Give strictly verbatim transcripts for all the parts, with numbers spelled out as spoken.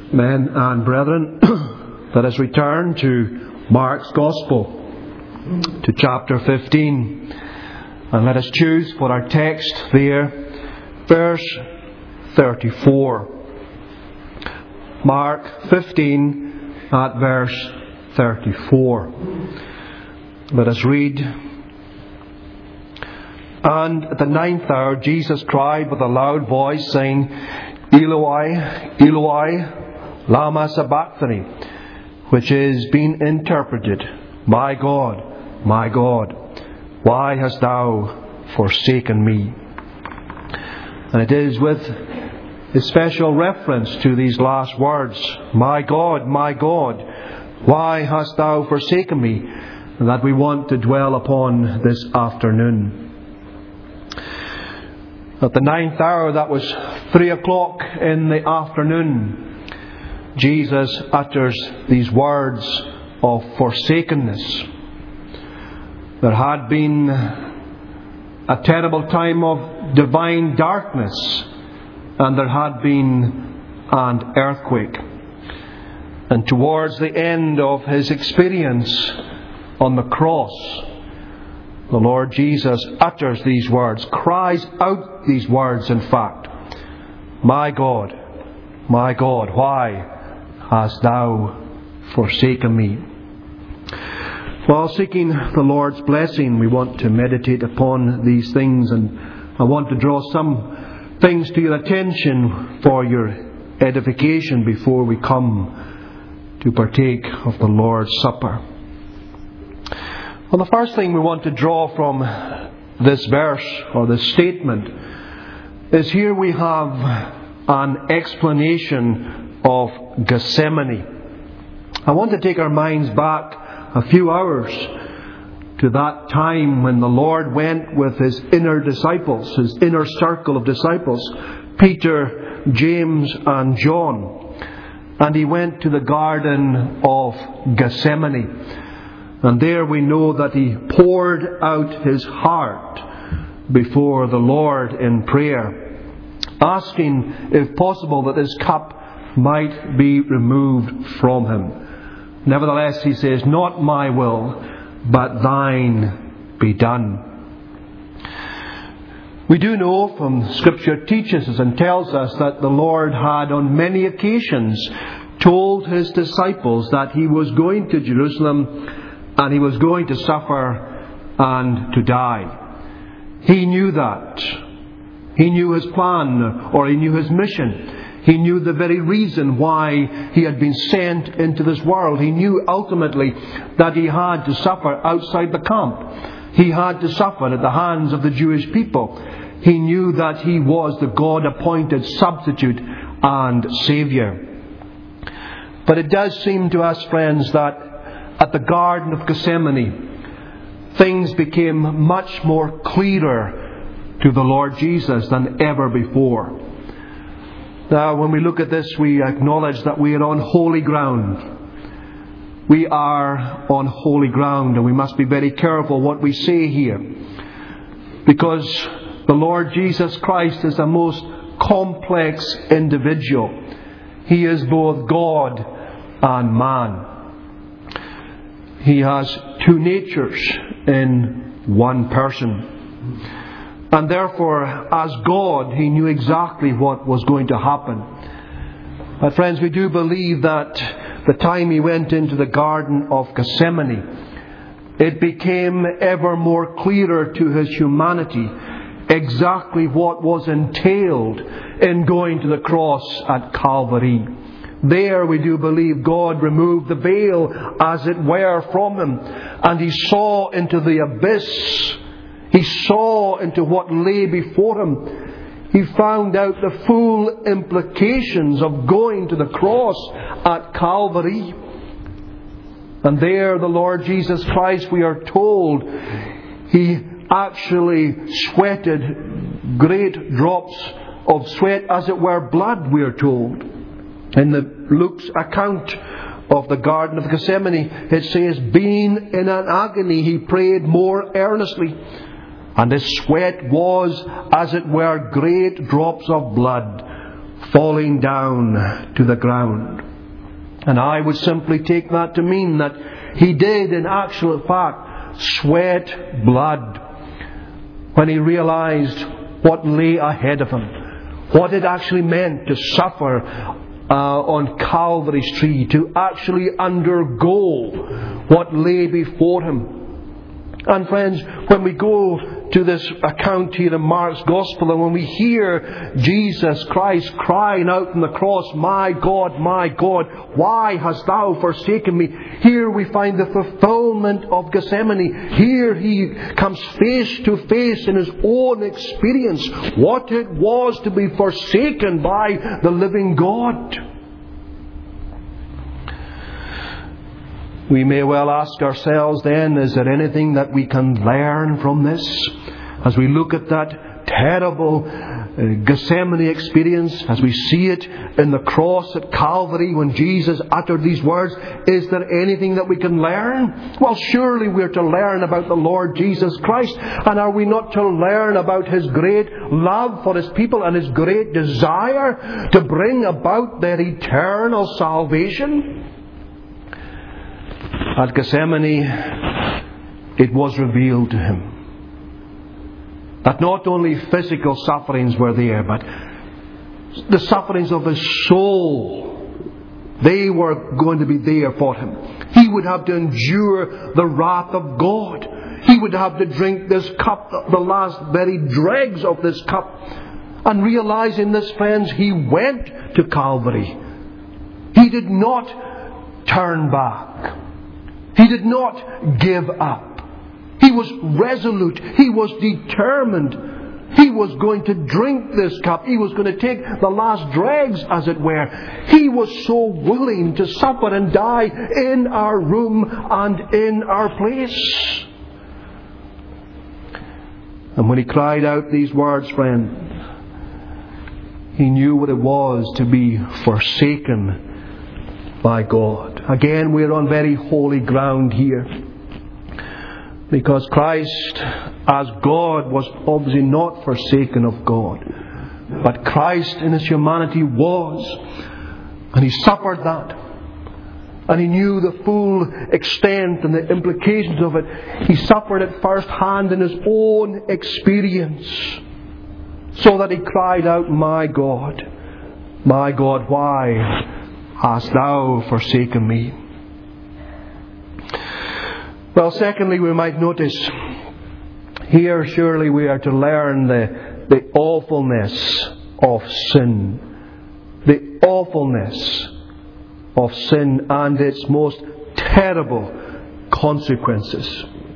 Men and brethren, let us return to Mark's Gospel, to chapter fifteen, and let us choose for our text there, verse thirty-four. Mark fifteen at verse thirty-four. Let us read. And at the ninth hour Jesus cried with a loud voice, saying, Eloi, Eloi, lama sabachthani, which is being interpreted, My God, my God, why hast thou forsaken me? And it is with a special reference to these last words, My God, my God, why hast thou forsaken me? That we want to dwell upon this afternoon. At the ninth hour, that was three o'clock in the afternoon, Jesus utters these words of forsakenness. There had been a terrible time of divine darkness, and there had been an earthquake. And towards the end of his experience on the cross, the Lord Jesus utters these words, cries out these words, in fact, My God, my God, why hast thou forsaken me? While seeking the Lord's blessing, we want to meditate upon these things, and I want to draw some things to your attention for your edification before we come to partake of the Lord's Supper. Well, the first thing we want to draw from this verse, or this statement, is here we have an explanation of Gethsemane. I want to take our minds back a few hours to that time when the Lord went with His inner disciples, His inner circle of disciples, Peter, James and John. And He went to the Garden of Gethsemane. And there we know that He poured out His heart before the Lord in prayer, asking, if possible, that this cup might be removed from Him. Nevertheless, He says, Not my will, but thine be done. We do know from Scripture teaches us and tells us that the Lord had on many occasions told His disciples that He was going to Jerusalem and He was going to suffer and to die. He knew that. He knew His plan, or He knew His mission. He knew the very reason why He had been sent into this world. He knew ultimately that He had to suffer outside the camp. He had to suffer at the hands of the Jewish people. He knew that He was the God-appointed substitute and Saviour. But it does seem to us, friends, that at the Garden of Gethsemane, things became much more clearer to the Lord Jesus than ever before. Now, when we look at this, we acknowledge that we are on holy ground. We are on holy ground, and we must be very careful what we say here, because the Lord Jesus Christ is a most complex individual. He is both God and man. He has two natures in one person. And therefore, as God, He knew exactly what was going to happen. But friends, we do believe that the time He went into the Garden of Gethsemane, it became ever more clearer to His humanity exactly what was entailed in going to the cross at Calvary. There we do believe God removed the veil, as it were, from Him, and He saw into the abyss. He saw into what lay before Him. He found out the full implications of going to the cross at Calvary. And there the Lord Jesus Christ, we are told, He actually sweated great drops of sweat, as it were blood, we are told. In the Luke's account of the Garden of Gethsemane, it says, being in an agony, He prayed more earnestly, and His sweat was, as it were, great drops of blood falling down to the ground. And I would simply take that to mean that he did, in actual fact, sweat blood when he realized what lay ahead of him, what it actually meant to suffer uh, on Calvary's tree, to actually undergo what lay before him. And friends, when we go to this account here in Mark's Gospel, and when we hear Jesus Christ crying out from the cross, "My God, my God, why hast thou forsaken me?" Here we find the fulfillment of Gethsemane. Here he comes face to face in his own experience what it was to be forsaken by the living God. We may well ask ourselves then, is there anything that we can learn from this? As we look at that terrible uh, Gethsemane experience, as we see it in the cross at Calvary when Jesus uttered these words, is there anything that we can learn? Well, surely we're to learn about the Lord Jesus Christ. And are we not to learn about His great love for His people and His great desire to bring about their eternal salvation? At Gethsemane, it was revealed to him that not only physical sufferings were there, but the sufferings of his soul, they were going to be there for him. He would have to endure the wrath of God. He would have to drink this cup, the last very dregs of this cup. And realizing this, friends, he went to Calvary. He did not turn back. He did not give up. He was resolute. He was determined. He was going to drink this cup. He was going to take the last dregs, as it were. He was so willing to suffer and die in our room and in our place. And when he cried out these words, friend, he knew what it was to be forsaken by God. Again, we're on very holy ground here. Because Christ, as God, was obviously not forsaken of God. But Christ in His humanity was. And He suffered that. And He knew the full extent and the implications of it. He suffered it first hand in His own experience. So that He cried out, "My God, my God, why hast thou forsaken me?" Well, secondly, we might notice here surely we are to learn the, the awfulness of sin. The awfulness of sin and its most terrible consequences.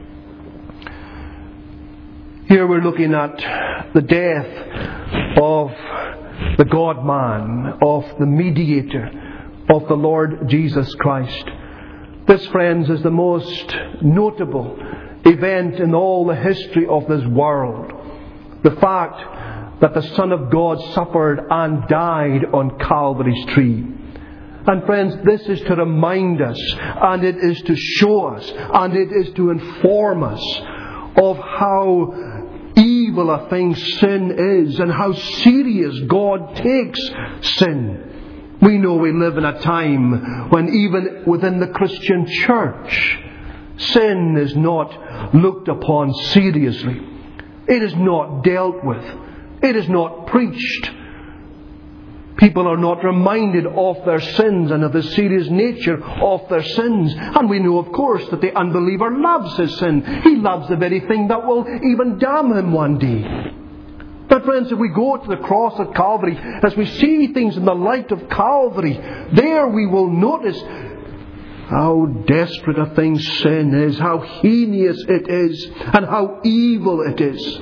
Here we're looking at the death of the God-man, of the mediator, of the Lord Jesus Christ. This, friends, is the most notable event in all the history of this world. The fact that the Son of God suffered and died on Calvary's tree. And friends, this is to remind us, and it is to show us, and it is to inform us of how evil a thing sin is and how serious God takes sin. We know we live in a time when even within the Christian church, sin is not looked upon seriously. It is not dealt with. It is not preached. People are not reminded of their sins and of the serious nature of their sins. And we know, of course, that the unbeliever loves his sin. He loves the very thing that will even damn him one day. But friends, if we go to the cross at Calvary, as we see things in the light of Calvary, there we will notice how desperate a thing sin is, how heinous it is, and how evil it is.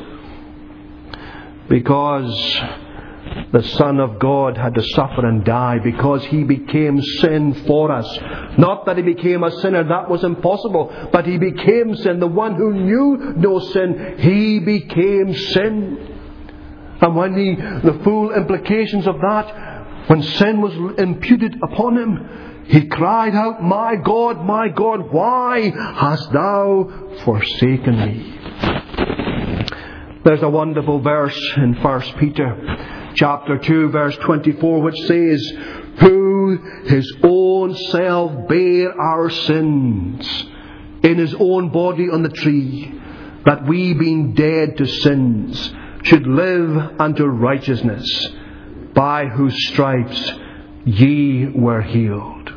Because the Son of God had to suffer and die, because He became sin for us. Not that He became a sinner, that was impossible, but He became sin. The one who knew no sin, He became sin. And when he, the full implications of that, when sin was imputed upon Him, He cried out, "My God, my God, why hast thou forsaken me?" There's a wonderful verse in First Peter chapter two, verse twenty-four, which says, who his own self bare our sins in his own body on the tree, that we being dead to sins should live unto righteousness, by whose stripes ye were healed.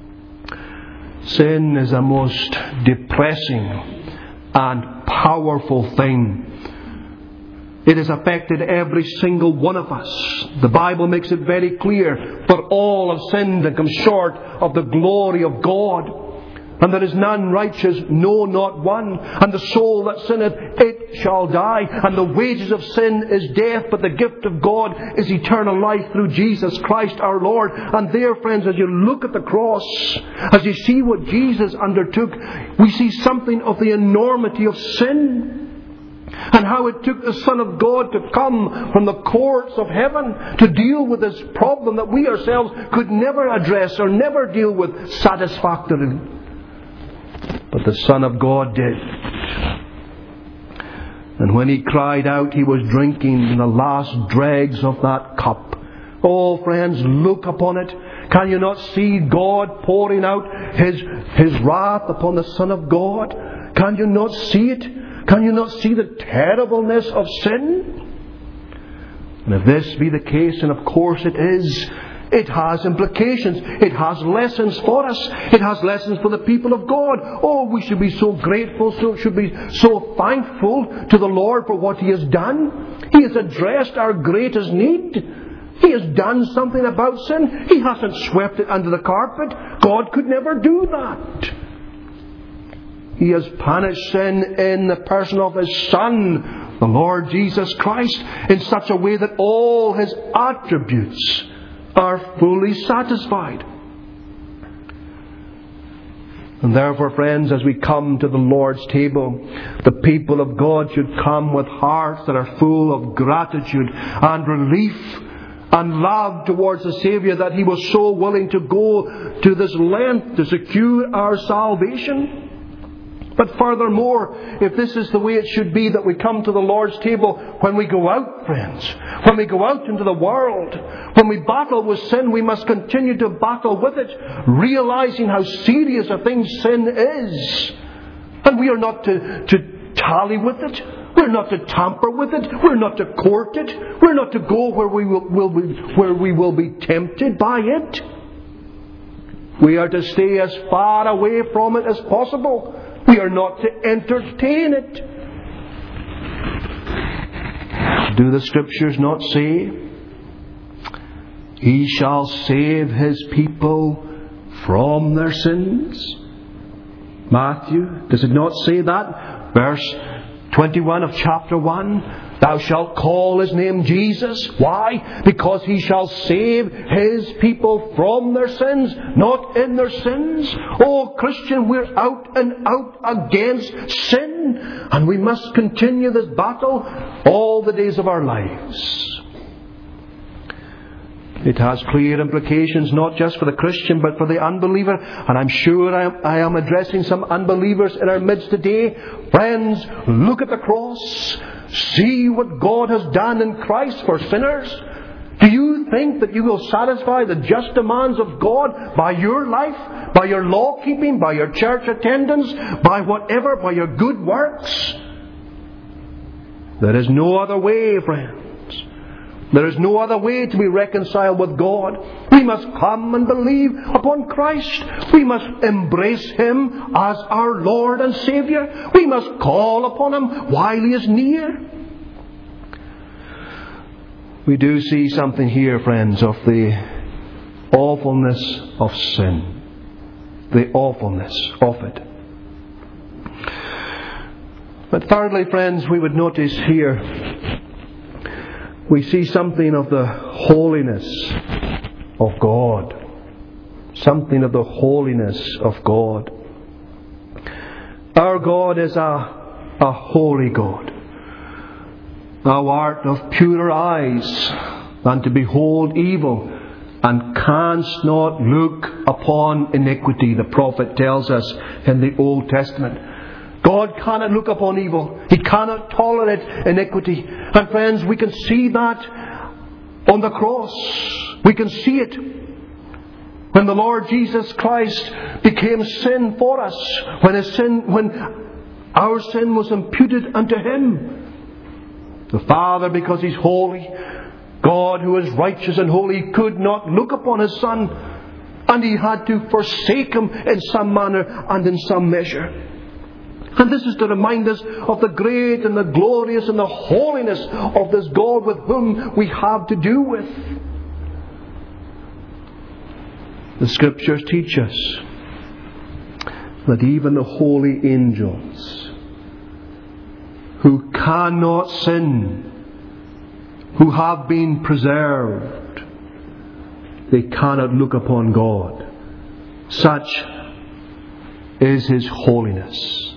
Sin is a most depressing and powerful thing. It has affected every single one of us. The Bible makes it very clear, for all have sinned and come short of the glory of God. And there is none righteous, no, not one. And the soul that sinneth, it shall die. And the wages of sin is death, but the gift of God is eternal life through Jesus Christ our Lord. And there, friends, as you look at the cross, as you see what Jesus undertook, we see something of the enormity of sin. And how it took the Son of God to come from the courts of heaven to deal with this problem that we ourselves could never address or never deal with satisfactorily. But the Son of God did. And when He cried out, He was drinking the last dregs of that cup. Oh, friends, look upon it. Can you not see God pouring out His, His wrath upon the Son of God? Can you not see it? Can you not see the terribleness of sin? And if this be the case, and of course it is, it has implications. It has lessons for us. It has lessons for the people of God. Oh, we should be so grateful, so should be so thankful to the Lord for what He has done. He has addressed our greatest need. He has done something about sin. He hasn't swept it under the carpet. God could never do that. He has punished sin in the person of His Son, the Lord Jesus Christ, in such a way that all His attributes are fully satisfied. And therefore, friends, as we come to the Lord's table, the people of God should come with hearts that are full of gratitude and relief and love towards the Saviour, that He was so willing to go to this length to secure our salvation. But furthermore, if this is the way it should be, that we come to the Lord's table when we go out, friends, when we go out into the world, when we battle with sin, we must continue to battle with it, realizing how serious a thing sin is. And we are not to, to tally with it. We're not to tamper with it. We're not to court it. We're not to go where we will, will be, where we will be tempted by it. We are to stay as far away from it as possible. We are not to entertain it. Do the Scriptures not say, He shall save His people from their sins? Matthew, does it not say that? Verse twenty-one of chapter one. Thou shalt call His name Jesus. Why? Because He shall save His people from their sins, not in their sins. Oh, Christian, we're out and out against sin. And we must continue this battle all the days of our lives. It has clear implications, not just for the Christian, but for the unbeliever. And I'm sure I am, I am addressing some unbelievers in our midst today. Friends, look at the cross. See what God has done in Christ for sinners. Do you think that you will satisfy the just demands of God by your life, by your law keeping, by your church attendance, by whatever, by your good works? There is no other way, friends. There is no other way to be reconciled with God. We must come and believe upon Christ. We must embrace Him as our Lord and Saviour. We must call upon Him while He is near. We do see something here, friends, of the awfulness of sin. The awfulness of it. But thirdly, friends, we would notice here, we see something of the holiness of God. Something of the holiness of God. Our God is a, a holy God. Thou art of purer eyes than to behold evil, and canst not look upon iniquity, the prophet tells us in the Old Testament. God cannot look upon evil. He cannot tolerate iniquity. And friends, we can see that on the cross. We can see it. When the Lord Jesus Christ became sin for us, when his sin, when our sin was imputed unto Him, the Father, because He's holy, God who is righteous and holy, could not look upon His Son, and He had to forsake Him in some manner and in some measure. And this is to remind us of the great and the glorious and the holiness of this God with whom we have to do with. The Scriptures teach us that even the holy angels, who cannot sin, who have been preserved, they cannot look upon God. Such is His holiness.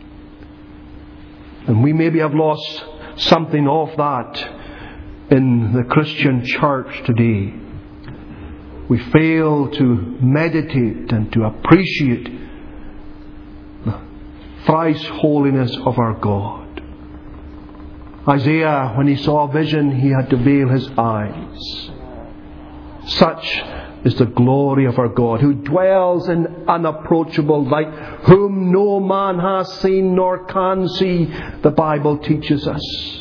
And we maybe have lost something of that in the Christian church today. We fail to meditate and to appreciate the thrice holiness of our God. Isaiah, when he saw a vision, he had to veil his eyes. Such is the glory of our God, who dwells in unapproachable light, whom no man has seen nor can see, the Bible teaches us.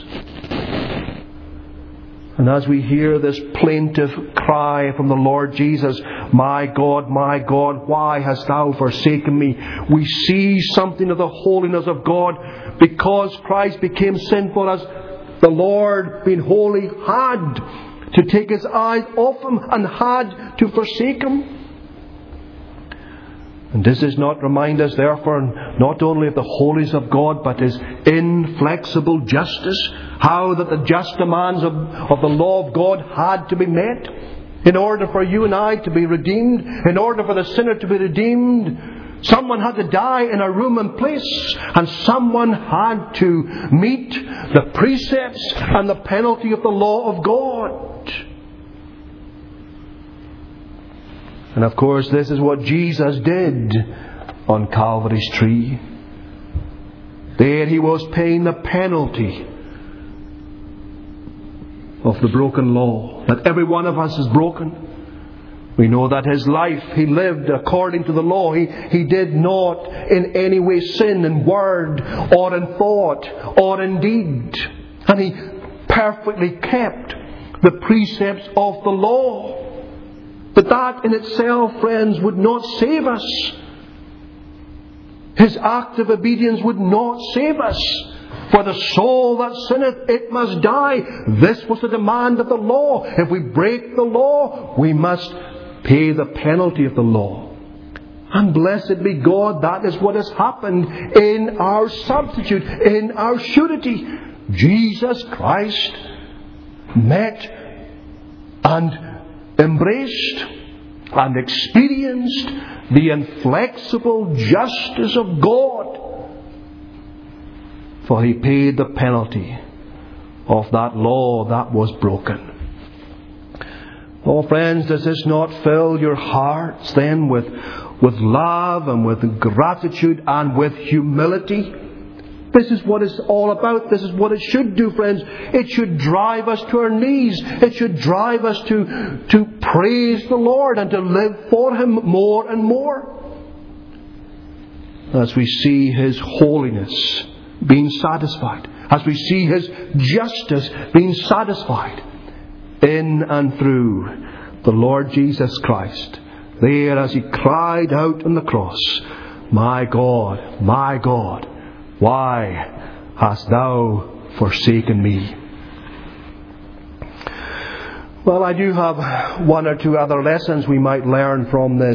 And as we hear this plaintive cry from the Lord Jesus, "My God, my God, why hast Thou forsaken me?" we see something of the holiness of God. Because Christ became sin for us, the Lord, being holy, had to take His eyes off Him and had to forsake Him. And this does not remind us, therefore, not only of the holiness of God, but His inflexible justice. How that the just demands of, of the law of God had to be met in order for you and I to be redeemed, in order for the sinner to be redeemed. Someone had to die in a room and place, and someone had to meet the precepts and the penalty of the law of God. And of course, this is what Jesus did on Calvary's tree. There He was paying the penalty of the broken law that every one of us has broken. We know that His life, He lived according to the law. He, he did not in any way sin in word or in thought or in deed. And He perfectly kept the precepts of the law. But that in itself, friends, would not save us. His act of obedience would not save us. For the soul that sinneth, it must die. This was the demand of the law. If we break the law, we must pay the penalty of the law. And blessed be God, that is what has happened in our substitute, in our surety. Jesus Christ met and embraced and experienced the inflexible justice of God. For He paid the penalty of that law that was broken. Oh friends, does this not fill your hearts then with, with love and with gratitude and with humility? This is what it's all about. This is what it should do, friends. It should drive us to our knees. It should drive us to, to praise the Lord and to live for Him more and more. As we see His holiness being satisfied, as we see His justice being satisfied in and through the Lord Jesus Christ, there as He cried out on the cross, "My God, my God, why hast Thou forsaken me?" Well, I do have one or two other lessons we might learn from this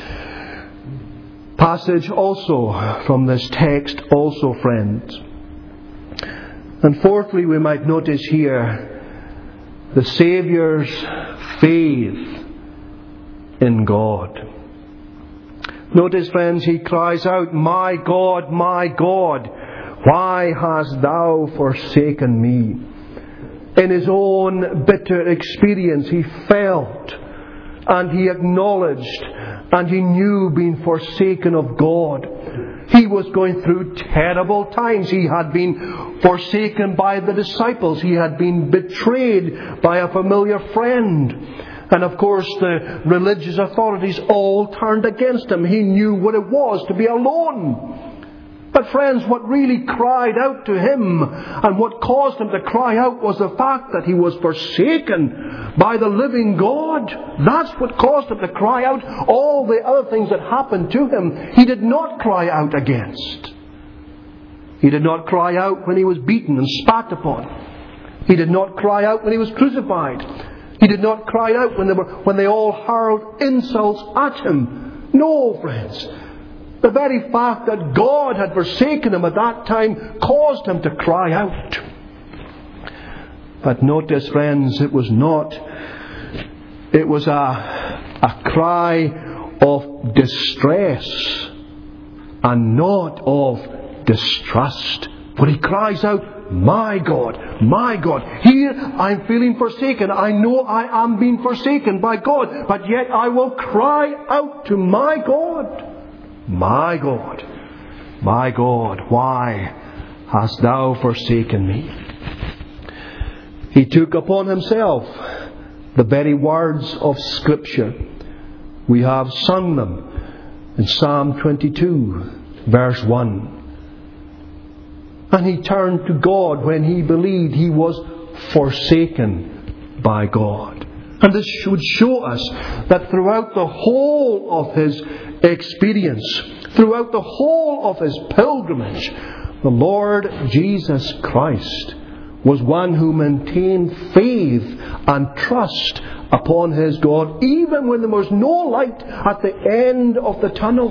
passage also, from this text also, friends. And fourthly, we might notice here the Saviour's faith in God. Notice, friends, He cries out, "My God, my God, why hast Thou forsaken me?" In His own bitter experience, He felt and He acknowledged and He knew being forsaken of God. He was going through terrible times. He had been forsaken by the disciples. He had been betrayed by a familiar friend. And of course the religious authorities all turned against him. He knew what it was to be alone. But friends, what really cried out to him and what caused him to cry out was the fact that he was forsaken by the living God. That's what caused him to cry out. All the other things that happened to him, he did not cry out against. He did not cry out when he was beaten and spat upon. He did not cry out when he was crucified. He did not cry out when they were, when they all hurled insults at him. No, friends. The very fact that God had forsaken him at that time caused him to cry out. But notice, friends, it was not, it was a, a cry of distress and not of distrust. But he cries out, my God, my God, here I'm feeling forsaken. I know I am being forsaken by God, but yet I will cry out to my God. My God, my God, why hast thou forsaken me? He took upon himself the very words of Scripture. We have sung them in Psalm twenty-two, verse one. And he turned to God when he believed he was forsaken by God. And this should show us that throughout the whole of his experience, throughout the whole of his pilgrimage, the Lord Jesus Christ was one who maintained faith and trust upon his God, even when there was no light at the end of the tunnel.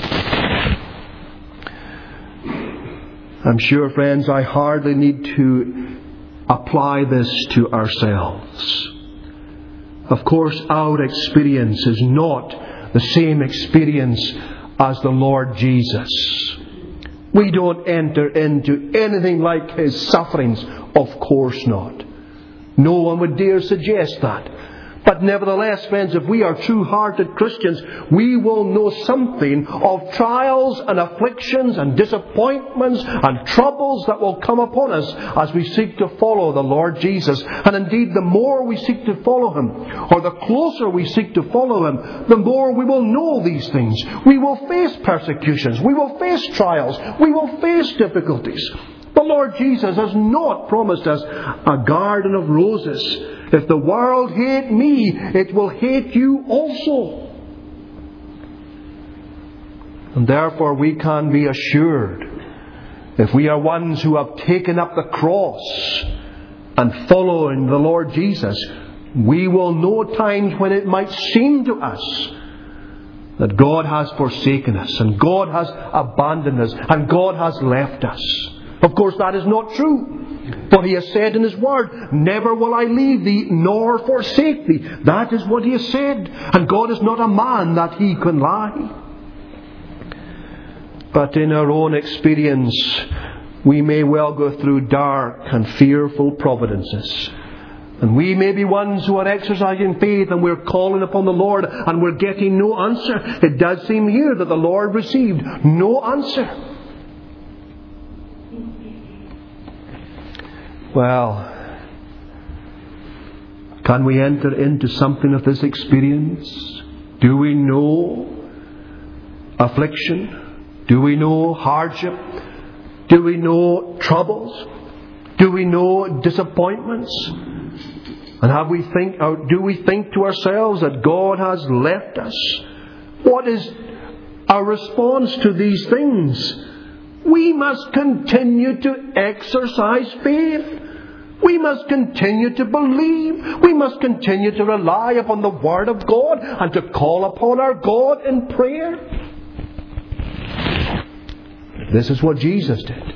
I'm sure, friends, I hardly need to apply this to ourselves. Of course, our experience is not the same experience as the Lord Jesus. We don't enter into anything like his sufferings. Of course not. No one would dare suggest that. But nevertheless, friends, if we are true-hearted Christians, we will know something of trials and afflictions and disappointments and troubles that will come upon us as we seek to follow the Lord Jesus. And indeed, the more we seek to follow him, or the closer we seek to follow him, the more we will know these things. We will face persecutions. We will face trials. We will face difficulties. The Lord Jesus has not promised us a garden of roses. If the world hate me, it will hate you also. And therefore we can be assured, if we are ones who have taken up the cross and following the Lord Jesus, we will know times when it might seem to us that God has forsaken us and God has abandoned us and God has left us. Of course, that is not true. But he has said in his word, never will I leave thee nor forsake thee. That is what he has said. And God is not a man that he can lie. But in our own experience, we may well go through dark and fearful providences. And we may be ones who are exercising faith and we're calling upon the Lord and we're getting no answer. It does seem here that the Lord received no answer. Well, can we enter into something of this experience? Do we know affliction? Do we know hardship? Do we know troubles? Do we know disappointments? And have we think, or do we think to ourselves that God has left us? What is our response to these things? We must continue to exercise faith. We must continue to believe. We must continue to rely upon the Word of God and to call upon our God in prayer. This is what Jesus did.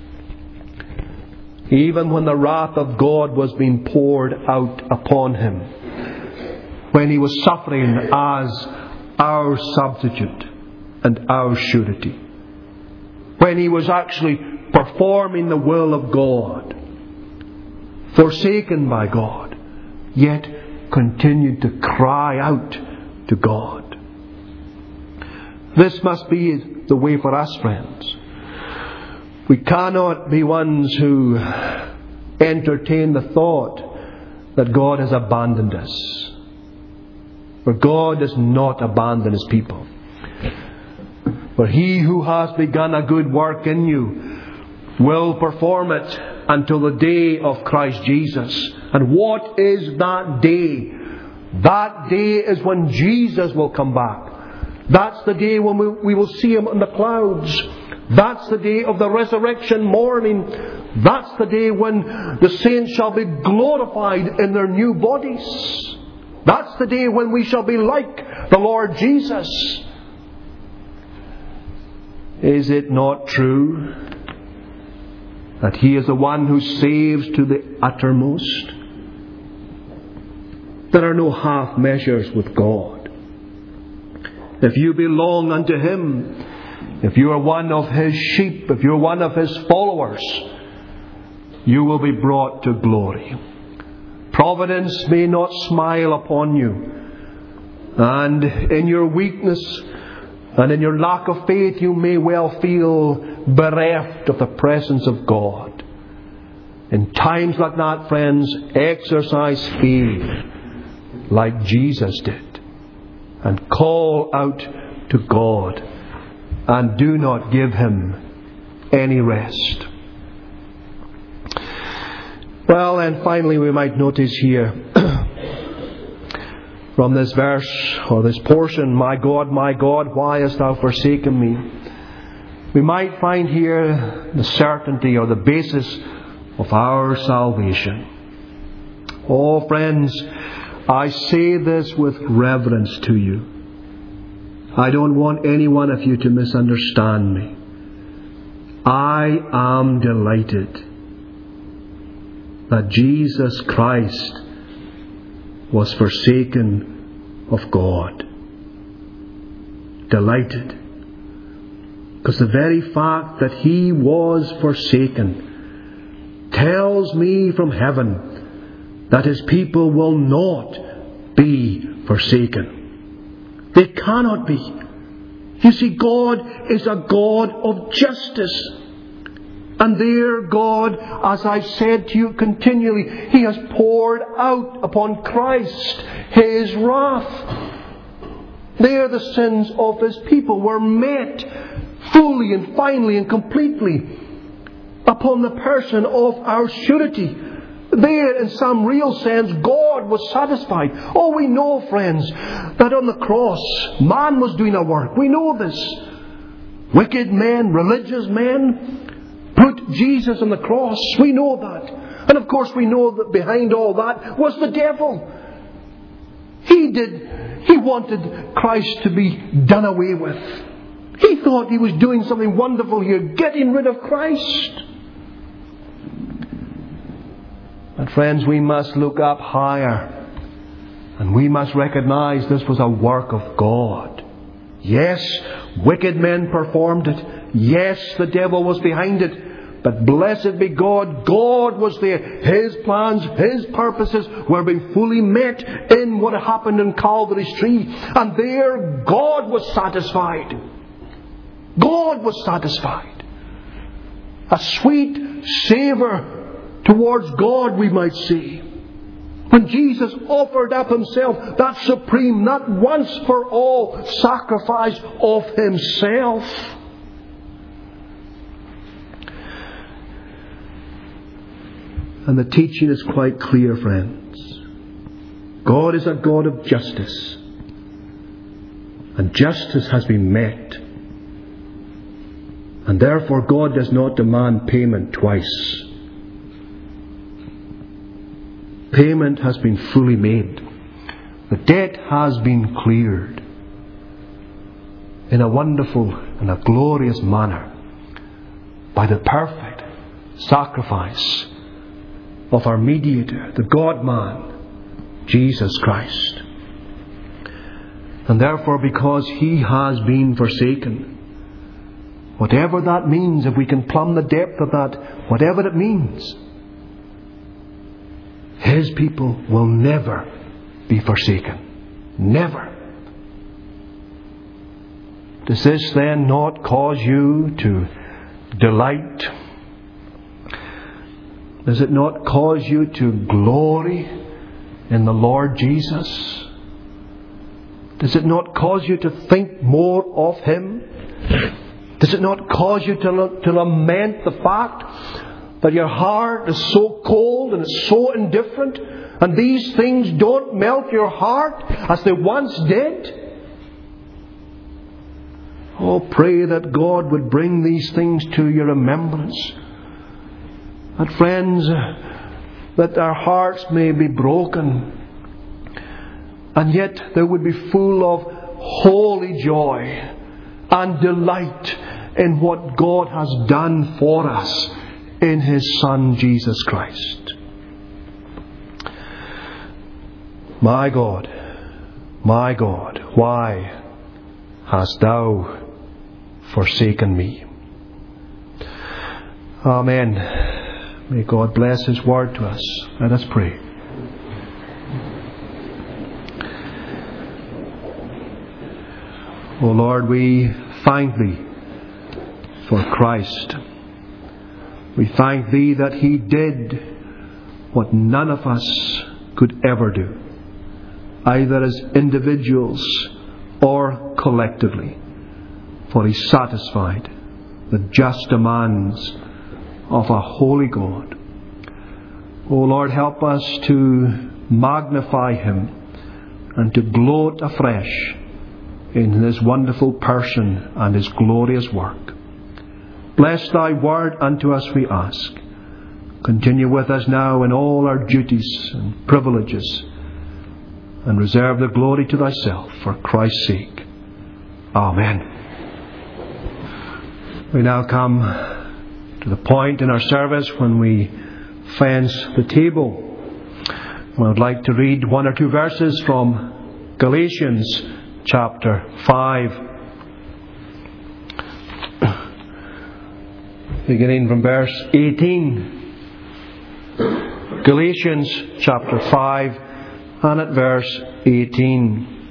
Even when the wrath of God was being poured out upon him, when he was suffering as our substitute and our surety, when he was actually performing the will of God, forsaken by God, yet continued to cry out to God. This must be the way for us, friends. We cannot be ones who entertain the thought that God has abandoned us. For God does not abandon His people. For He who has begun a good work in you will perform it until the day of Christ Jesus. And what is that day? That day is when Jesus will come back. That's the day when we, we will see Him in the clouds. That's the day of the resurrection morning. That's the day when the saints shall be glorified in their new bodies. That's the day when we shall be like the Lord Jesus. Is it not true that He is the one who saves to the uttermost? There are no half measures with God. If you belong unto Him, if you are one of His sheep, if you are one of His followers, you will be brought to glory. Providence may not smile upon you, and in your weakness and in your lack of faith you may well feel bereft of the presence of God. In times like that, friends, exercise faith like Jesus did, and call out to God, and do not give Him any rest. Well, and finally we might notice here from this verse or this portion, "My God, my God, why hast thou forsaken me?" we might find here the certainty or the basis of our salvation. Oh, friends, I say this with reverence to you. I don't want any one of you to misunderstand me. I am delighted that Jesus Christ was forsaken of God. Delighted. Because the very fact that He was forsaken tells me from heaven that His people will not be forsaken. They cannot be. You see, God is a God of justice. And there God, as I've said to you continually, He has poured out upon Christ His wrath. There the sins of His people were met fully and finally and completely upon the person of our surety. There, in some real sense, God was satisfied. Oh, we know, friends, that on the cross, man was doing a work. We know this. Wicked men, religious men, put Jesus on the cross. We know that. And of course we know that behind all that was the devil. He did, he wanted Christ to be done away with. He thought he was doing something wonderful here, getting rid of Christ. But friends, we must look up higher. And we must recognize this was a work of God. Yes, wicked men performed it. Yes, the devil was behind it. But blessed be God, God was there. His plans, His purposes were being fully met in what happened in Calvary's tree. And there God was satisfied. God was satisfied. A sweet savour towards God, we might say, when Jesus offered up Himself, that supreme, not once for all sacrifice of Himself. And the teaching is quite clear, friends. God is a God of justice. And justice has been met. And therefore God does not demand payment twice. Payment has been fully made. The debt has been cleared in a wonderful and a glorious manner by the perfect sacrifice of our mediator, the God-man, Jesus Christ. And therefore, because He has been forsaken, whatever that means, if we can plumb the depth of that, whatever it means, His people will never be forsaken. Never. Does this then not cause you to delight? Does it not cause you to glory in the Lord Jesus? Does it not cause you to think more of Him? Does it not cause you to, to lament the fact that your heart is so cold and it's so indifferent, and these things don't melt your heart as they once did? Oh, pray that God would bring these things to your remembrance. That, friends, that our hearts may be broken, and yet they would be full of holy joy and delight in what God has done for us in His Son Jesus Christ. My God, my God, why hast Thou forsaken me? Amen. May God bless His word to us. Let us pray. O Lord, we thank Thee for Christ. We thank Thee that He did what none of us could ever do, either as individuals or collectively, for He satisfied the just demands of a holy God. O Lord, help us to magnify Him and to gloat afresh in His wonderful person and His glorious work. Bless Thy word unto us, we ask. Continue with us now in all our duties and privileges, and reserve the glory to Thyself for Christ's sake. Amen. We now come to the point in our service when we fence the table. I would like to read one or two verses from Galatians chapter five, beginning from verse eighteen. Galatians chapter five and at verse eighteen.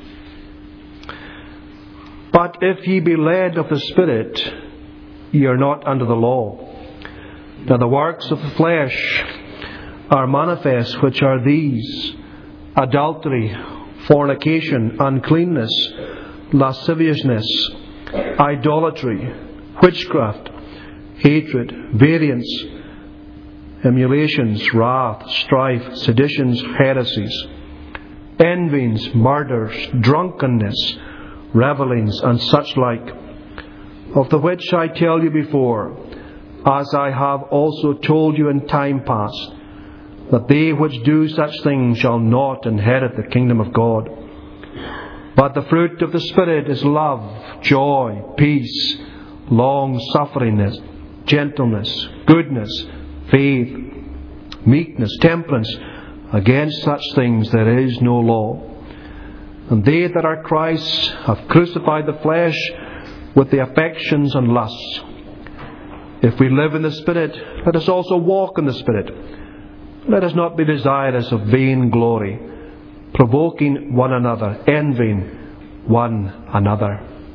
But if ye be led of the Spirit, ye are not under the law. Now the works of the flesh are manifest, which are these: adultery, fornication, uncleanness, lasciviousness, idolatry, witchcraft, hatred, variance, emulations, wrath, strife, seditions, heresies, envyings, murders, drunkenness, revellings, and such like, of the which I tell you before, as I have also told you in time past, that they which do such things shall not inherit the kingdom of God. But the fruit of the Spirit is love, joy, peace, long-sufferingness, gentleness, goodness, faith, meekness, temperance. Against such things there is no law. And they that are Christ's have crucified the flesh with the affections and lusts. If we live in the Spirit, let us also walk in the Spirit. Let us not be desirous of vain glory, provoking one another, envying one another.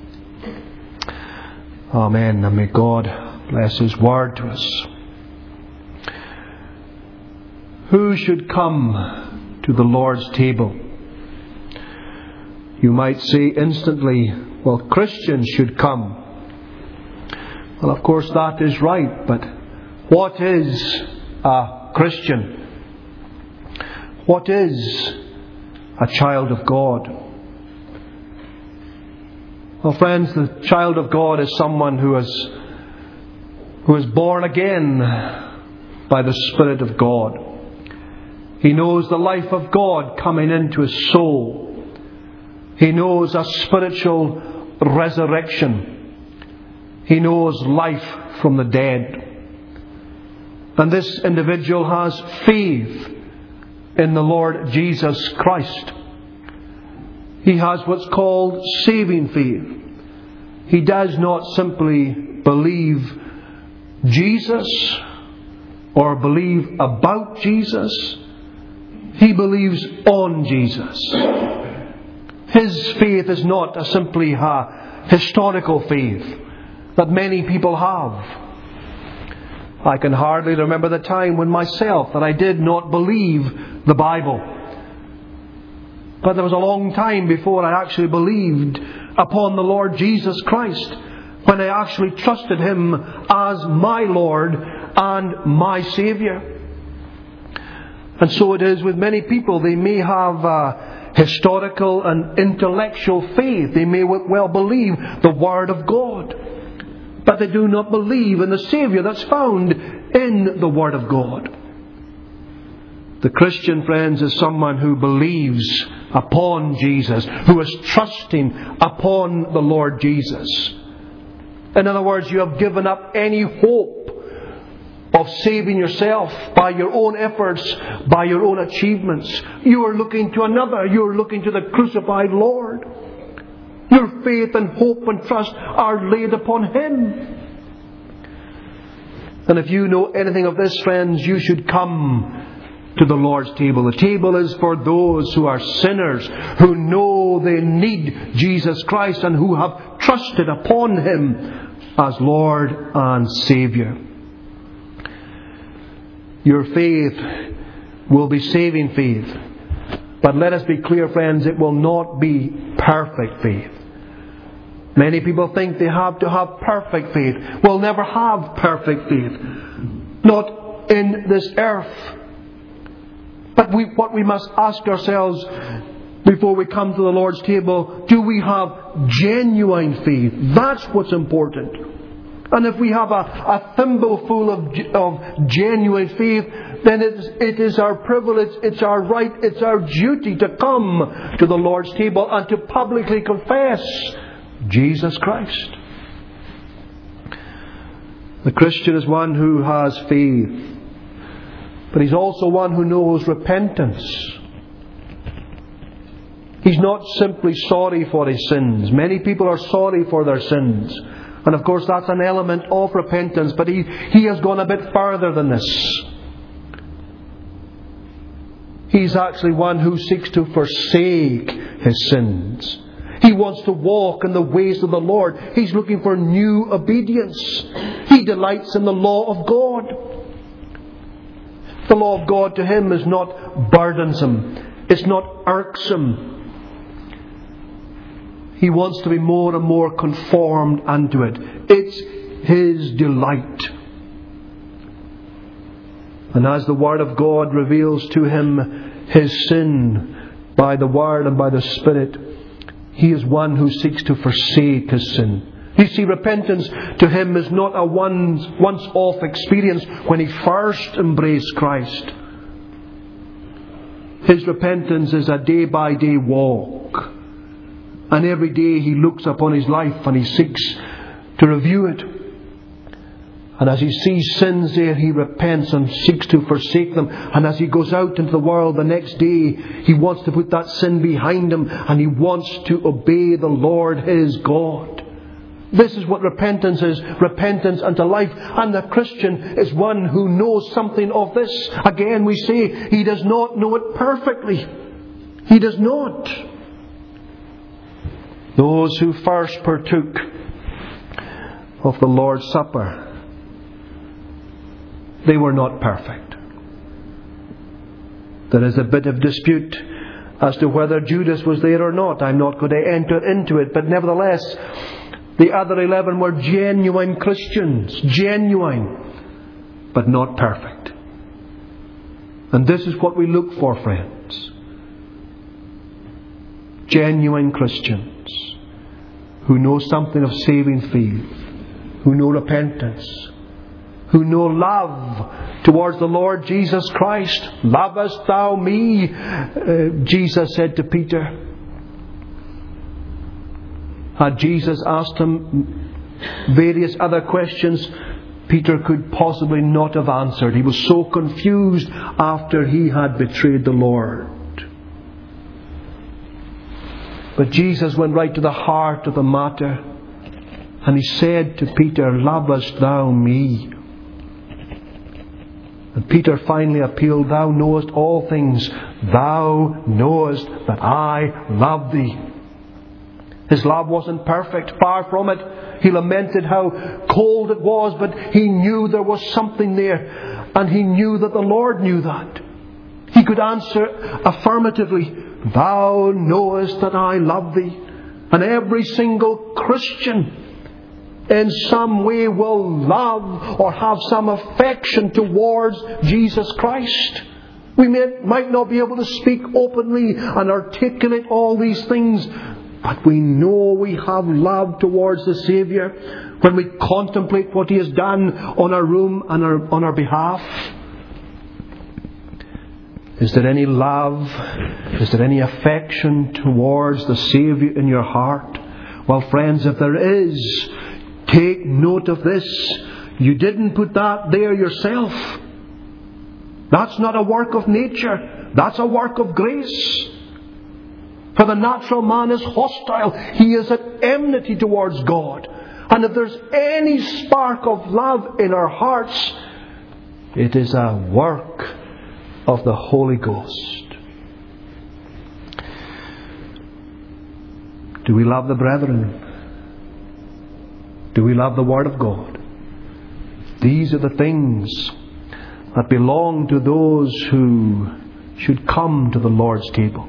Amen. And may God bless His word to us. Who should come to the Lord's table? You might say instantly, well, Christians should come. Well, of course that is right, but what is a Christian? What is a child of God? Well, friends, the child of God is someone who is, who is born again by the Spirit of God. He knows the life of God coming into his soul. He knows a spiritual resurrection. He knows life from the dead. And this individual has faith in the Lord Jesus Christ. He has what's called saving faith. He does not simply believe Jesus or believe about Jesus. He believes on Jesus. His faith is not a simply a historical faith that many people have. I can hardly remember the time when myself that I did not believe the Bible. But there was a long time before I actually believed upon the Lord Jesus Christ, when I actually trusted Him as my Lord and my Saviour. And so it is with many people. They may have a historical and intellectual faith. They may well believe the Word of God, but they do not believe in the Saviour that's found in the Word of God. The Christian, friends, is someone who believes upon Jesus, who is trusting upon the Lord Jesus. In other words, you have given up any hope of saving yourself by your own efforts, by your own achievements. You are looking to another. You are looking to the crucified Lord. Your faith and hope and trust are laid upon Him. And if you know anything of this, friends, you should come to the Lord's table. The table is for those who are sinners, who know they need Jesus Christ and who have trusted upon Him as Lord and Saviour. Your faith will be saving faith. But let us be clear, friends, it will not be perfect faith. Many people think they have to have perfect faith. We'll never have perfect faith. Not in this earth. But we, what we must ask ourselves before we come to the Lord's table, do we have genuine faith? That's what's important. And if we have a, a thimble full of, of genuine faith, then it is, it is our privilege, it's our right, it's our duty to come to the Lord's table and to publicly confess Jesus Christ. The Christian is one who has faith, but he's also one who knows repentance. He's not simply sorry for his sins. Many people are sorry for their sins. And of course that's an element of repentance, but he, he has gone a bit further than this. He's actually one who seeks to forsake his sins. He wants to walk in the ways of the Lord. He's looking for new obedience. He delights in the law of God. The law of God to him is not burdensome. It's not irksome. He wants to be more and more conformed unto it. It's his delight. And as the Word of God reveals to him his sin by the Word and by the Spirit, he is one who seeks to forsake his sin. You see, repentance to him is not a once, once-off experience when he first embraced Christ. His repentance is a day-by-day walk. And every day he looks upon his life and he seeks to review it. And as he sees sins there, he repents and seeks to forsake them. And as he goes out into the world the next day, he wants to put that sin behind him and he wants to obey the Lord his God. This is what repentance is. Repentance unto life. And the Christian is one who knows something of this. Again, we say he does not know it perfectly. He does not. Those who first partook of the Lord's Supper, they were not perfect. There is a bit of dispute as to whether Judas was there or not. I'm not going to enter into it, but nevertheless, the other eleven were genuine Christians. Genuine, but not perfect. And this is what we look for, friends. Genuine Christians who know something of saving faith, who know repentance, who know love towards the Lord Jesus Christ. Lovest thou me? Uh, Jesus said to Peter. Had Jesus asked him various other questions, Peter could possibly not have answered. He was so confused after he had betrayed the Lord. But Jesus went right to the heart of the matter. And he said to Peter, lovest thou me? And Peter finally appealed, thou knowest all things. Thou knowest that I love thee. His love wasn't perfect. Far from it. He lamented how cold it was, but He knew there was something there. And He knew that the Lord knew that. He could answer affirmatively, "Thou knowest that I love thee." And every single Christian in some way will love or have some affection towards Jesus Christ. We may, might not be able to speak openly and articulate all these things, but we know we have love towards the Saviour when we contemplate what He has done on our room and our, on our behalf. Is there any love? Is there any affection towards the Saviour in your heart? Well, friends, if there is, take note of this. You didn't put that there yourself. That's not a work of nature. That's a work of grace. For the natural man is hostile. He is at enmity towards God. And if there's any spark of love in our hearts, it is a work of the Holy Ghost. Do we love the brethren? Do we love the Word of God? These are the things that belong to those who should come to the Lord's table.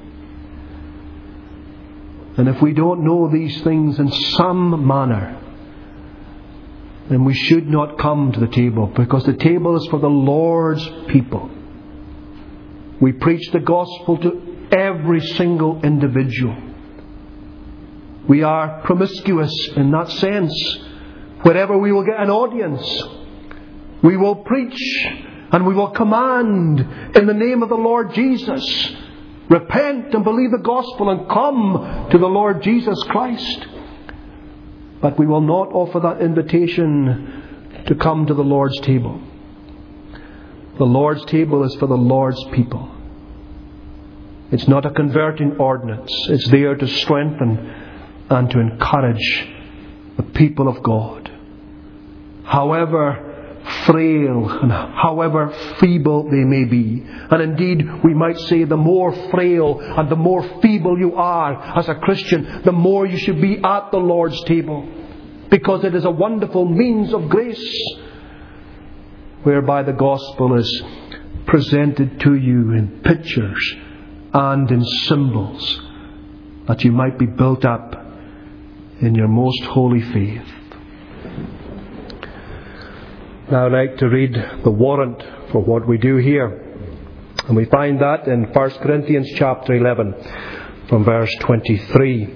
And if we don't know these things in some manner, then we should not come to the table, because the table is for the Lord's people. We preach the gospel to every single individual. We are promiscuous in that sense. Wherever we will get an audience, we will preach and we will command in the name of the Lord Jesus. Repent and believe the gospel and come to the Lord Jesus Christ. But we will not offer that invitation to come to the Lord's table. The Lord's table is for the Lord's people. It's not a converting ordinance. It's there to strengthen and to encourage the people of God. However frail and however feeble they may be. And indeed, we might say the more frail and the more feeble you are as a Christian, the more you should be at the Lord's table. Because it is a wonderful means of grace, whereby the gospel is presented to you in pictures and in symbols, that you might be built up in your most holy faith. Now I'd like to read the warrant for what we do here. And we find that in First Corinthians chapter eleven, from verse twenty-three.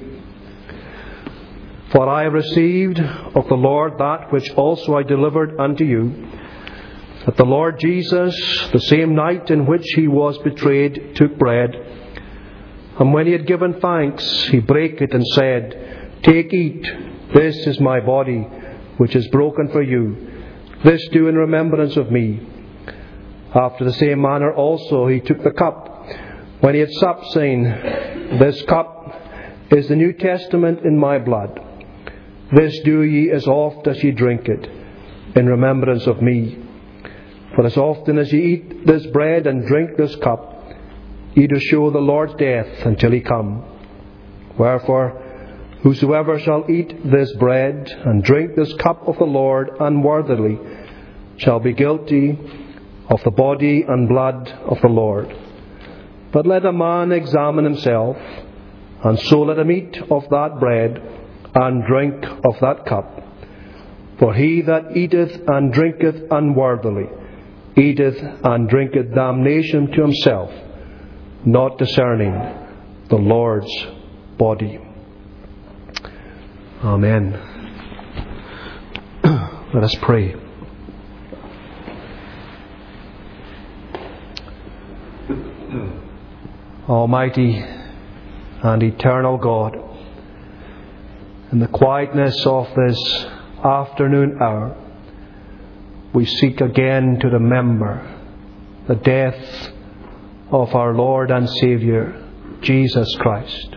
For I received of the Lord that which also I delivered unto you, that the Lord Jesus, the same night in which He was betrayed, took bread. And when He had given thanks, He brake it and said, Take, eat, this is my body, which is broken for you. This do in remembrance of me. After the same manner also He took the cup, when He had supped, saying, This cup is the New Testament in my blood. This do ye as oft as ye drink it, in remembrance of me. For as often as ye eat this bread and drink this cup, ye do show the Lord's death until He come. Wherefore, whosoever shall eat this bread and drink this cup of the Lord unworthily shall be guilty of the body and blood of the Lord. But let a man examine himself, and so let him eat of that bread and drink of that cup. For he that eateth and drinketh unworthily eateth and drinketh damnation to himself, not discerning the Lord's body. Amen. Let us pray. Almighty and eternal God, in the quietness of this afternoon hour, we seek again to remember the death of our Lord and Saviour, Jesus Christ.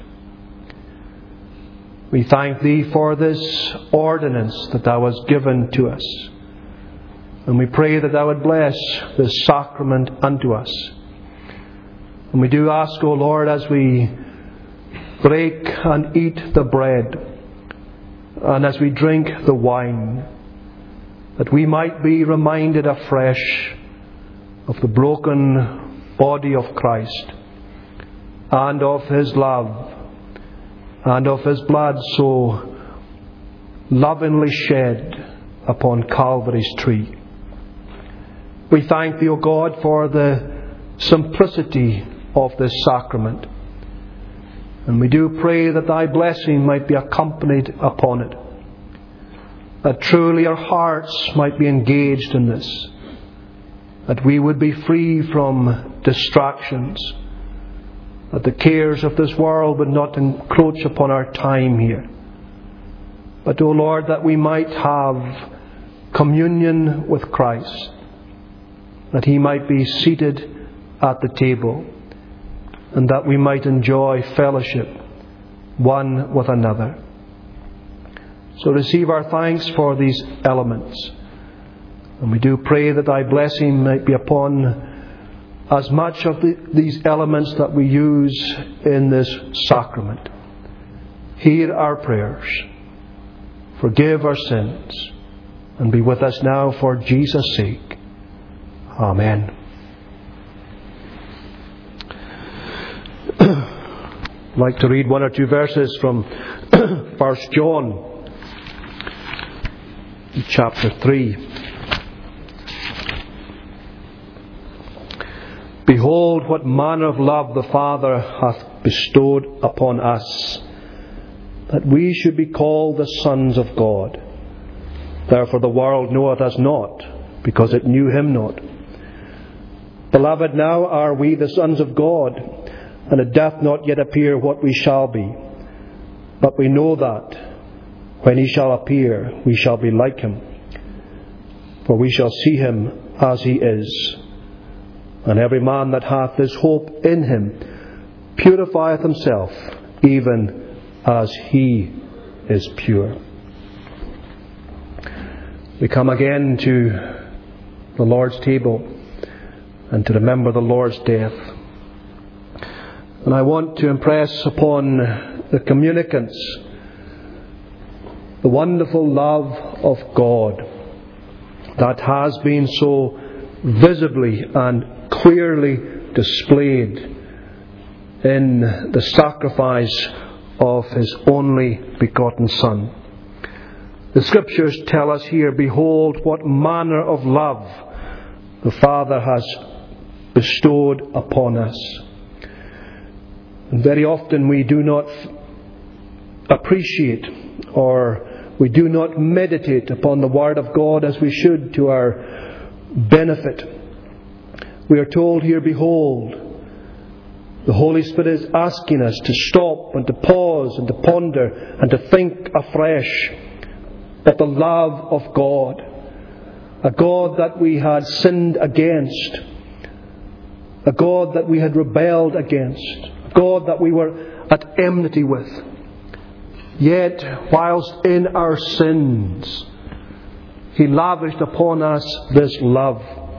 We thank Thee for this ordinance that Thou hast given to us. And we pray that Thou would bless this sacrament unto us. And we do ask, O Lord, as we break and eat the bread, and as we drink the wine, that we might be reminded afresh of the broken body of Christ, and of His love, and of His blood so lovingly shed upon Calvary's tree. We thank Thee, O God, for the simplicity of this sacrament. And we do pray that Thy blessing might be accompanied upon it, that truly our hearts might be engaged in this, that we would be free from distractions, that the cares of this world would not encroach upon our time here, but, O Lord, that we might have communion with Christ, that He might be seated at the table, and that we might enjoy fellowship one with another. So receive our thanks for these elements, and we do pray that Thy blessing might be upon as much of the, these elements that we use in this sacrament. Hear our prayers, forgive our sins, and be with us now for Jesus' sake. Amen. I'd like to read one or two verses from First John chapter three. Behold, what manner of love the Father hath bestowed upon us, that we should be called the sons of God. Therefore the world knoweth us not, because it knew Him not. Beloved, now are we the sons of God, and it doth not yet appear what we shall be. But we know that, when He shall appear, we shall be like Him. For we shall see Him as He is. And every man that hath this hope in Him purifieth himself, even as He is pure. We come again to the Lord's table, and to remember the Lord's death. And I want to impress upon the communicants the wonderful love of God that has been so visibly and clearly displayed in the sacrifice of His only begotten Son. The Scriptures tell us here, behold, what manner of love the Father has bestowed upon us. And very often we do not appreciate, or we do not meditate upon the Word of God as we should to our benefit. We are told here, behold, the Holy Spirit is asking us to stop and to pause and to ponder and to think afresh of the love of God. A God that we had sinned against. A God that we had rebelled against. A God that we were at enmity with. Yet, whilst in our sins, He lavished upon us this love.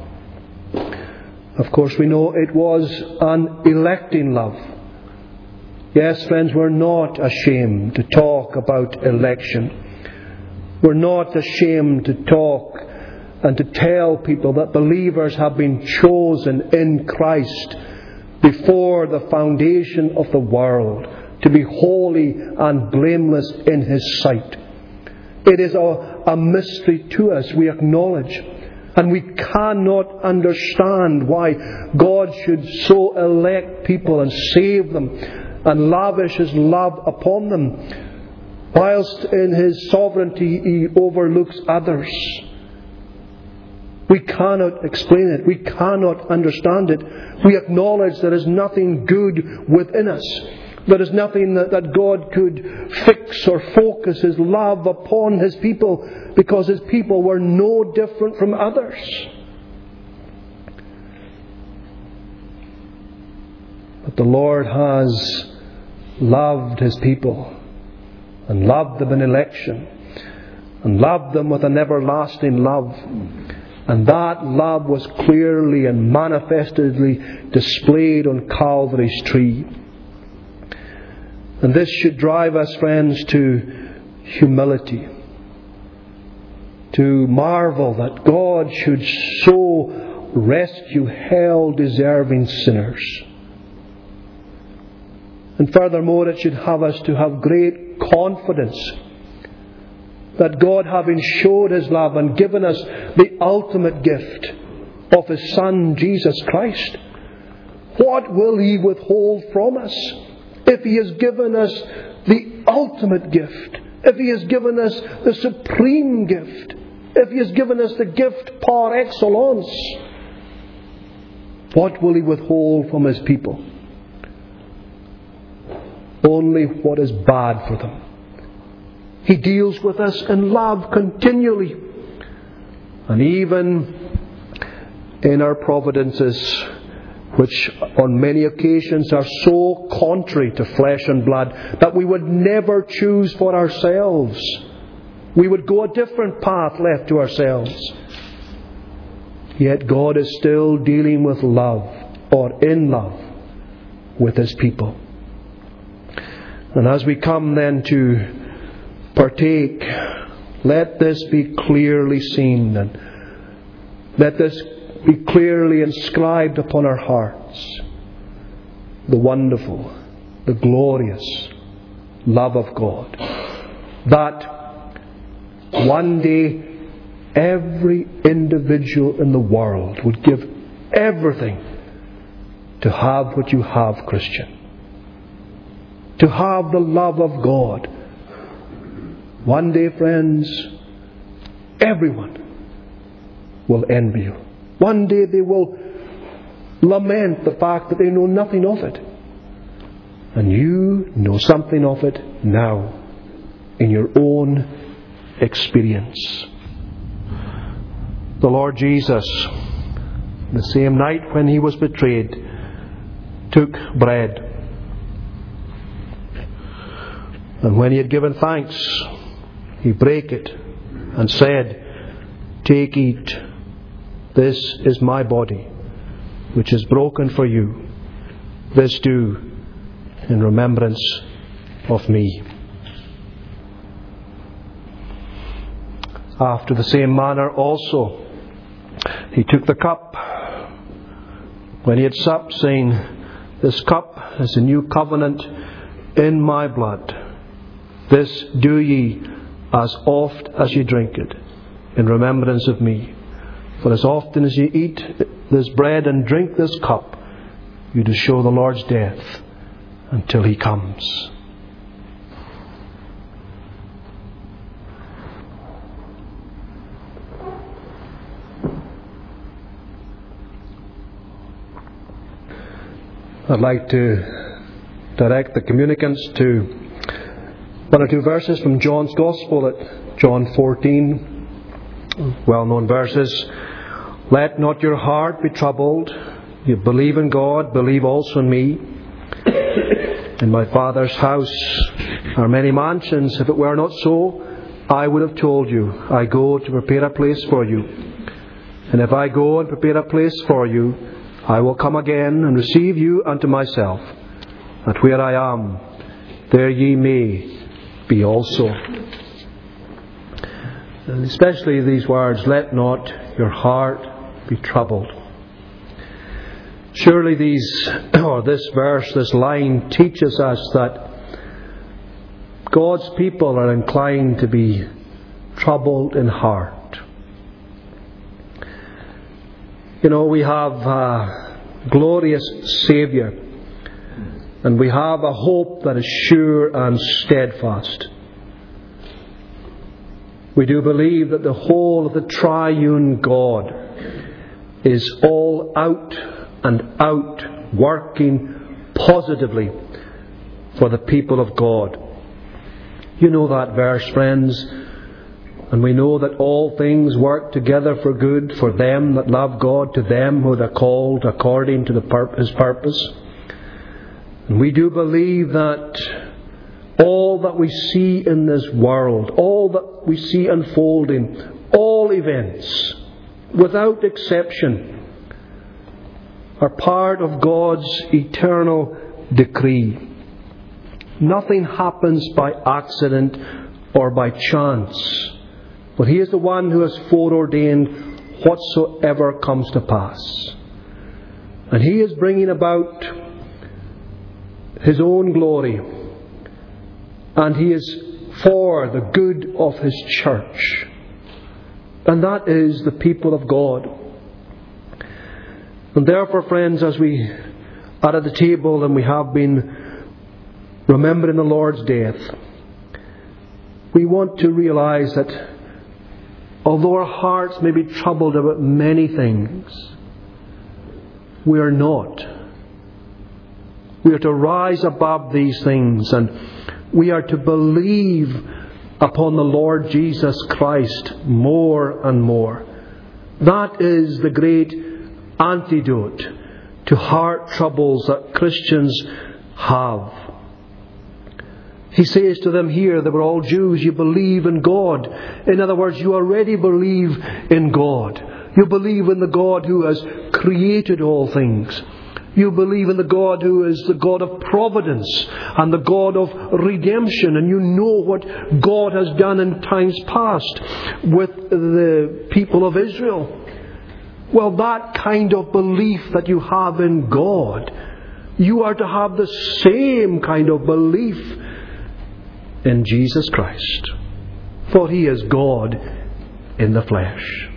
Of course, we know it was an electing love. Yes, friends, we're not ashamed to talk about election. We're not ashamed to talk and to tell people that believers have been chosen in Christ before the foundation of the world to be holy and blameless in His sight. It is a, a mystery to us, we acknowledge. And we cannot understand why God should so elect people and save them and lavish His love upon them, whilst in His sovereignty He overlooks others. We cannot explain it. We cannot understand it. We acknowledge there is nothing good within us. There is nothing that, that God could fix or focus His love upon His people, because His people were no different from others. But the Lord has loved His people, and loved them in election, and loved them with an everlasting love. And that love was clearly and manifestedly displayed on Calvary's tree. And this should drive us, friends, to humility. To marvel that God should so rescue hell-deserving sinners. And furthermore, it should have us to have great confidence that God, having showed His love and given us the ultimate gift of His Son, Jesus Christ, what will He withhold from us? If He has given us the ultimate gift, if He has given us the supreme gift, if He has given us the gift par excellence, what will He withhold from His people? Only what is bad for them. He deals with us in love continually. And even in our providences, which on many occasions are so contrary to flesh and blood, that we would never choose for ourselves. We would go a different path left to ourselves. Yet God is still dealing with love, or in love, with His people. And as we come then to partake, let this be clearly seen, and let this be clearly inscribed upon our hearts. The wonderful, the glorious love of God. That one day every individual in the world would give everything to have what you have, Christian. To have the love of God. One day, friends, everyone will envy you. One day they will lament the fact that they know nothing of it. And you know something of it now in your own experience. The Lord Jesus, the same night when He was betrayed, took bread. And when He had given thanks, He brake it and said, "Take, eat. This is my body, which is broken for you. This do in remembrance of me." After the same manner also, He took the cup when He had supped, saying, "This cup is the new covenant in my blood. This do ye as oft as ye drink it, in remembrance of me. For as often as ye eat this bread and drink this cup, you do show the Lord's death until He comes." I'd like to direct the communicants to one or two verses from John's Gospel at John fourteen, well-known verses. "Let not your heart be troubled. You believe in God, believe also in me. In my Father's house are many mansions. If it were not so, I would have told you. I go to prepare a place for you. And if I go and prepare a place for you, I will come again and receive you unto myself, that where I am, there ye may be also." And especially these words, "Let not your heart be troubled." Surely these, or this verse, this line teaches us that God's people are inclined to be troubled in heart. You know, we have a glorious Saviour, and we have a hope that is sure and steadfast. We do believe that the whole of the triune God is all out and out working positively for the people of God. You know that verse, friends. And we know that all things work together for good for them that love God, to them who are called according to the pur- His purpose. And we do believe that all that we see in this world, all that we see unfolding, all events, without exception, are part of God's eternal decree. Nothing happens by accident or by chance. But He is the one who has foreordained whatsoever comes to pass. And He is bringing about His own glory. And He is for the good of His church. And that is the people of God. And therefore, friends, as we are at the table and we have been remembering the Lord's death, we want to realize that although our hearts may be troubled about many things, we are not. We are to rise above these things, and we are to believe upon the Lord Jesus Christ more and more. That is the great antidote to heart troubles that Christians have. He says to them here, they were all Jews, you believe in God. In other words, you already believe in God. You believe in the God who has created all things. You believe in the God who is the God of providence and the God of redemption. And you know what God has done in times past with the people of Israel. Well, that kind of belief that you have in God, you are to have the same kind of belief in Jesus Christ. For He is God in the flesh.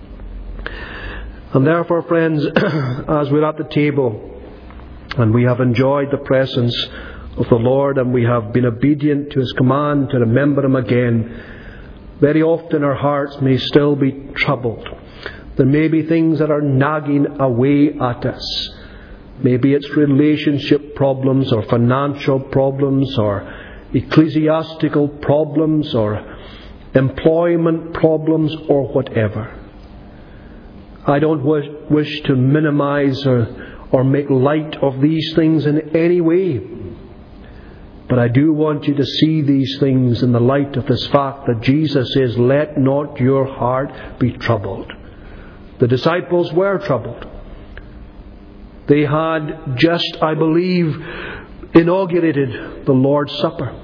And therefore, friends, as we're at the table and we have enjoyed the presence of the Lord and we have been obedient to His command to remember Him again, very often our hearts may still be troubled. There may be things that are nagging away at us. Maybe it's relationship problems or financial problems or ecclesiastical problems or employment problems or whatever. I don't wish, wish to minimize or, or make light of these things in any way. But I do want you to see these things in the light of this fact that Jesus says, let not your heart be troubled. The disciples were troubled. They had just, I believe, inaugurated the Lord's Supper.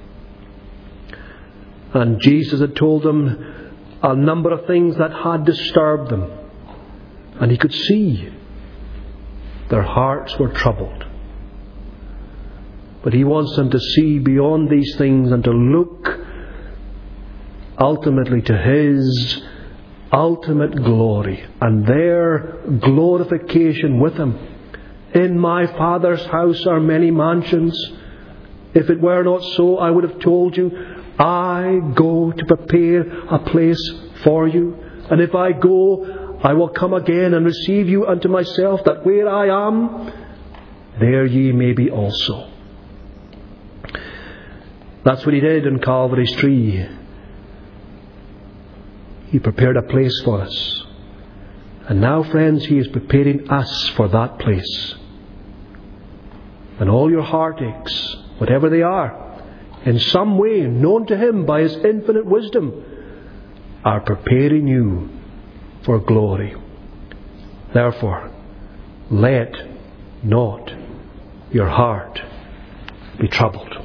And Jesus had told them a number of things that had disturbed them. And He could see their hearts were troubled. But He wants them to see beyond these things and to look ultimately to His ultimate glory and their glorification with Him. In my Father's house are many mansions. If it were not so, I would have told you, I go to prepare a place for you. And if I go, I will come again and receive you unto myself, that where I am, there ye may be also. That's what He did on Calvary's tree. He prepared a place for us. And now, friends, He is preparing us for that place. And all your heartaches, whatever they are, in some way known to Him by His infinite wisdom, are preparing you for glory. Therefore, let not your heart be troubled.